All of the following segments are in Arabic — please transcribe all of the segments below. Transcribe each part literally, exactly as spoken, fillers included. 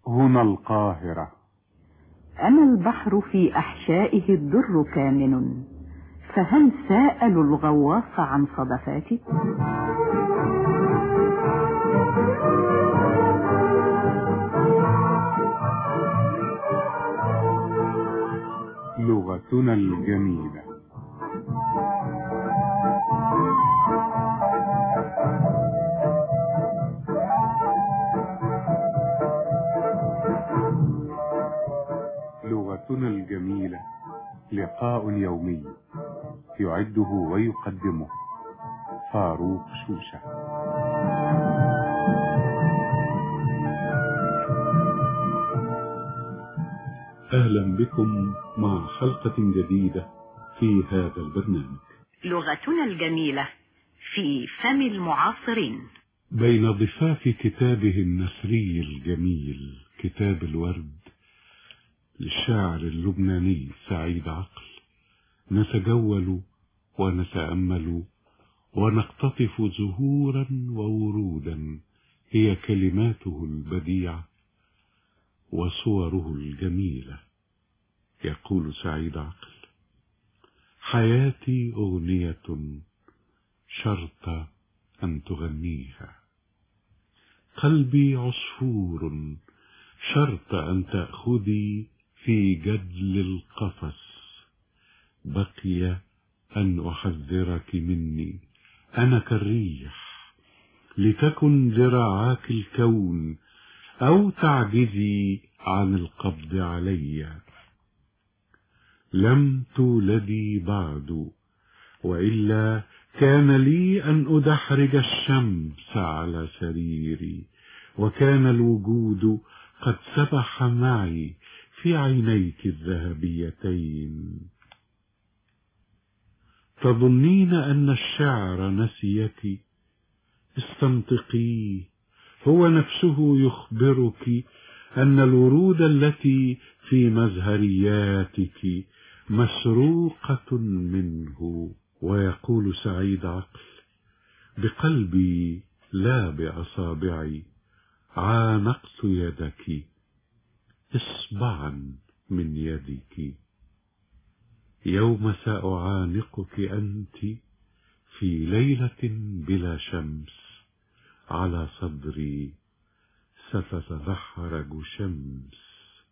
هنا القاهرة. أنا البحر في أحشائه الدر كامن، فهل سألوا الغواص عن صدفاته؟ لغتنا الجميلة. لغتنا الجميلة لقاء يومي يعده ويقدمه فاروق شوشة. أهلا بكم مع حلقة جديدة في هذا البرنامج. لغتنا الجميلة في فم المعاصرين. بين ضفاف كتابه النثري الجميل كتاب الورد للشاعر اللبناني سعيد عقل نتجول ونتأمل ونقتطف زهورا وورودا هي كلماته البديعة وصوره الجميلة. يقول سعيد عقل: حياتي أغنية شرط أن تغنيها، قلبي عصفور شرط أن تأخذي في جدل القفص، بقي أن أحذرك مني أنا كالريح، لتكن ذراعاك الكون أو تعجزي عن القبض علي. لم تولدي بعد، وإلا كان لي أن أدحرج الشمس على سريري، وكان الوجود قد سبح معي في عينيك الذهبيتين. تظنين أن الشعر نسيك؟ استنطقيه، هو نفسه يخبرك أن الورود التي في مزهرياتك مسروقة منه. ويقول سعيد عقل: بقلبي لا بأصابعي عانقت يدك، اصبعا من يدك. يوم سأعانقك أنت في ليلة بلا شمس، على صدري ستتدحرج شمس.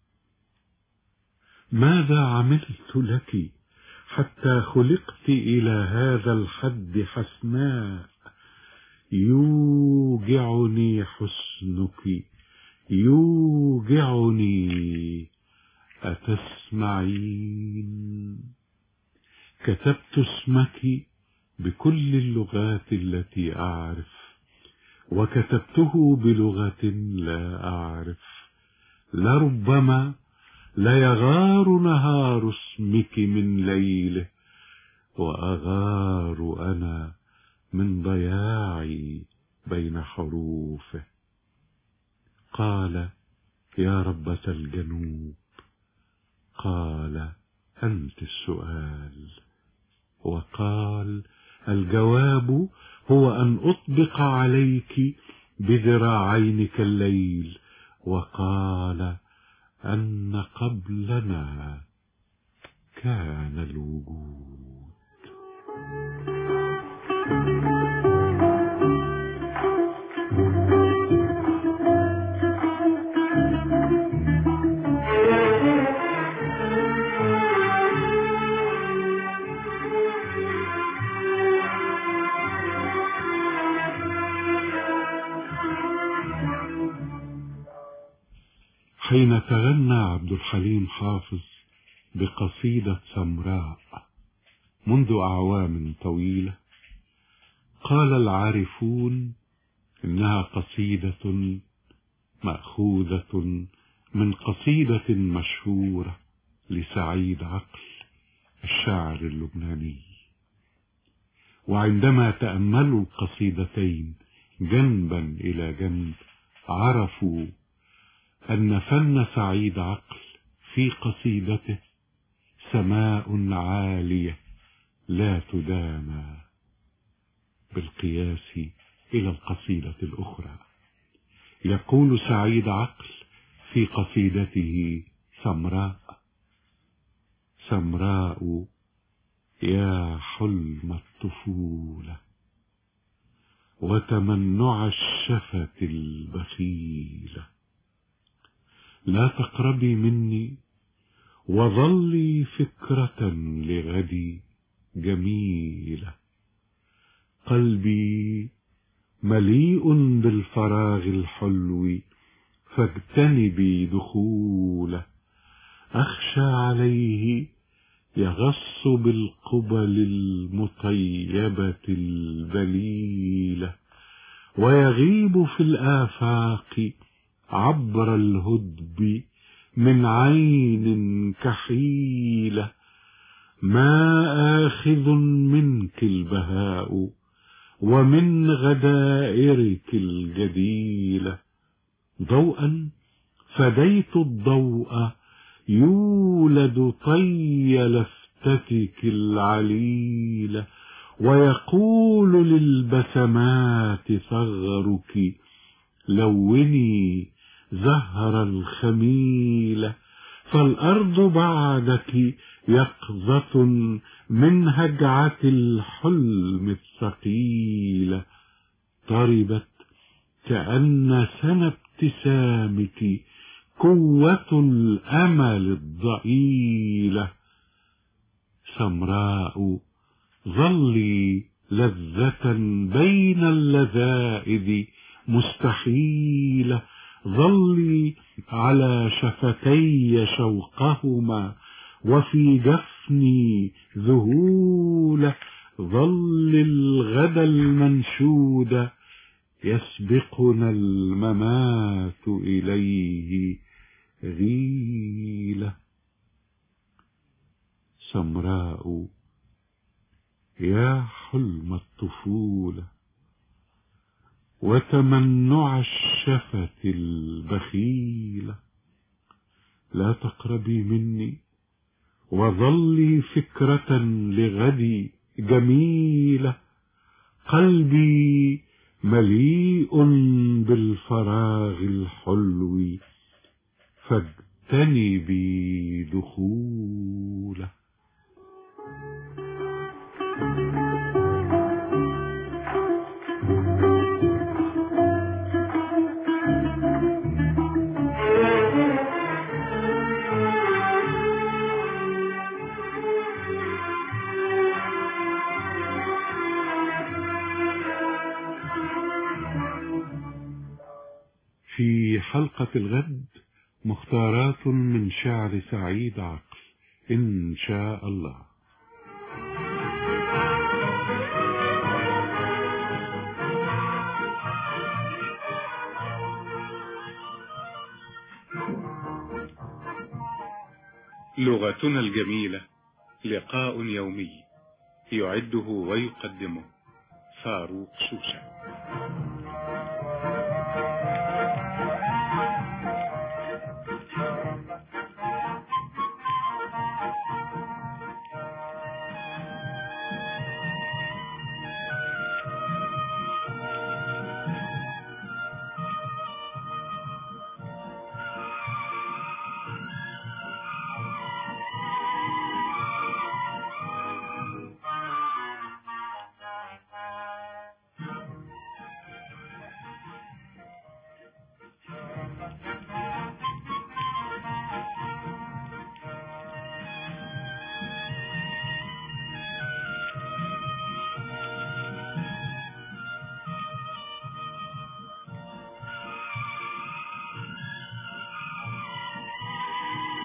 ماذا عملت لك حتى خلقت إلى هذا الحد حسناء؟ يوجعني حسنك، يوجعني. أتسمعين؟ كتبت اسمك بكل اللغات التي أعرف، وكتبته بلغة لا أعرف. لربما لا يغار نهار اسمك من ليله، وأغار أنا من ضياعي بين حروفه. قال: يا ربة الجنوب، قال: أنت السؤال، وقال: الجواب هو أن أطبق عليك بذراعينك الليل، وقال: أن قبلنا كان الوجود. حين تغنى عبد الحليم حافظ بقصيدة سمراء منذ أعوام طويلة، قال العارفون إنها قصيدة مأخوذة من قصيدة مشهورة لسعيد عقل الشاعر اللبناني. وعندما تأملوا القصيدتين جنبا إلى جنب عرفوا أن فن سعيد عقل في قصيدته سماء عالية لا تدانى بالقياس إلى القصيدة الأخرى. يقول سعيد عقل في قصيدته سمراء: سمراء يا حلم الطفولة وتمنع الشفة البخيلة، لا تقربي مني وظلي فكرة لغدي جميلة. قلبي مليء بالفراغ الحلو فاجتنبي دخوله، أخشى عليه يغص بالقبل المطيبة البليلة، ويغيب في الآفاق عبر الهدب من عين كحيلة. ما آخذ منك البهاء ومن غدائرك الجديلة، ضوءا فديت الضوء يولد طي لفتتك العليلة، ويقول للبسمات ثغرك لوني زهر الخميلة. فالأرض بعدك يقظة من هجعة الحلم الثقيلة، طربت كأن سن ابتسامك قوة الأمل الضئيلة. سمراء ظلي لذة بين اللذائذ مستحيلة، ظلي على شفتي شوقهما وفي جفني ذهولة، ظل الغدا المنشود يسبقنا الممات إليه غيلة. سمراء يا حلم الطفولة وتمنع الشفة البخيلة، لا تقربي مني وظلي فكرة لغدي جميلة. قلبي مليء بالفراغ الحلو فاجتنبي دخوله. في حلقة الغد مختارات من شعر سعيد عقل إن شاء الله. لغتنا الجميلة لقاء يومي، يعده ويقدمه فاروق شوشة.